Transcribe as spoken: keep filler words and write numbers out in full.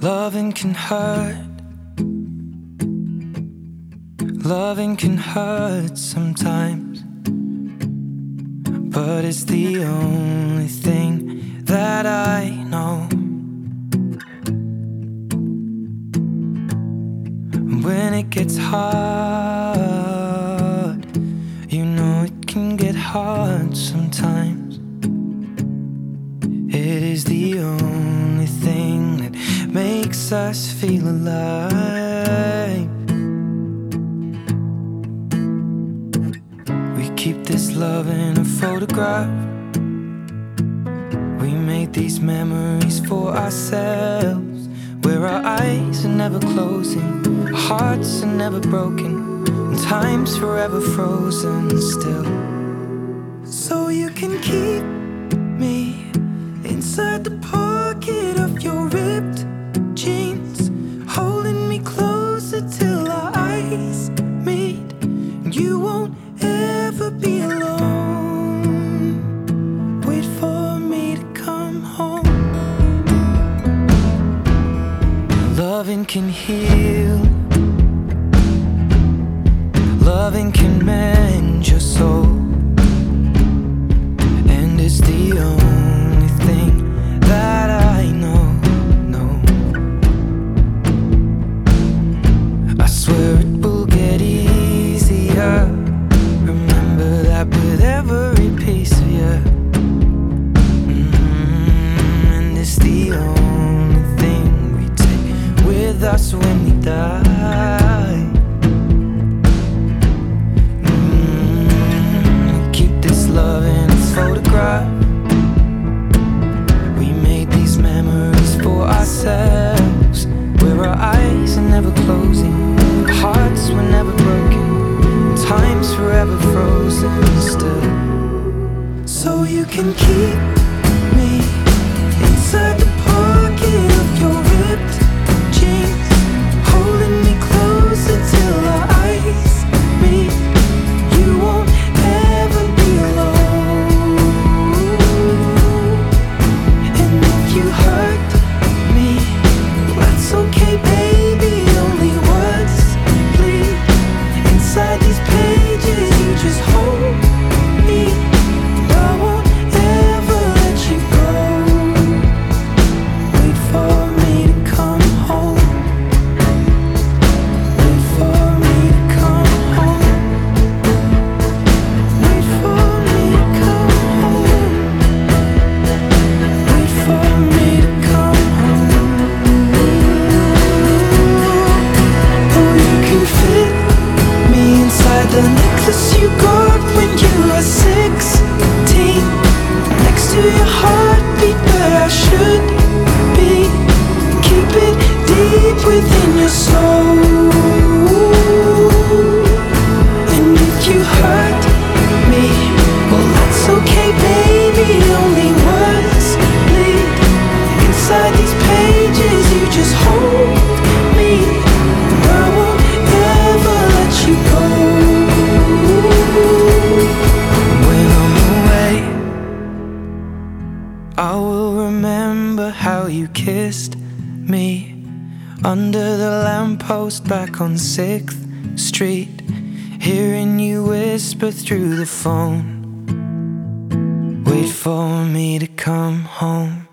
Loving can hurt. Loving can hurt sometimes, but it's the only thing that I know. When it gets hard, you know it can get hard sometimes. It is the only thing that makes us feel alive. We keep this love in a photograph. We made these memories for ourselves, where our eyes are never closing, our hearts are never broken, and time's forever frozen still. So you can keep me inside the pocket of your ripped jeans, holding me closer till our eyes meet, and you won't ever be alone. Wait for me to come home. Loving can heal. Loving can mend your soul, and it's the only thing that I know, no. I swear it will get easier. Remember that with every piece of you. Mm-hmm. And it's the only thing we take with us when we die. Mm-hmm. Keep this love in its photograph. We made these memories for ourselves, where our eyes are never closing, our hearts were never broken, time's forever frozen still. So you can keep me inside the pocket of your ripped jeans, holding me closer till our eyes meet. You won't ever be alone. And if you hurt me, that's okay, baby. Only words bleed inside these pages. You just hold me, and I won't ever let you go. Wait for me to come home. Wait for me to come home. Wait for me to come home. Wait for me to come home. Oh, you can fit me inside the necklace you got when you were sixteen, next to your heartbeat where I should be. Keep it deep within your soul. And if you hurt me, well, that's okay, baby. Only words bleed inside these pages. You just hold me, and I won't ever let you go. When I'm away, I will remember how you kissed me under the lamppost back on sixth street, hearing you whisper through the phone. Wait for me to come home.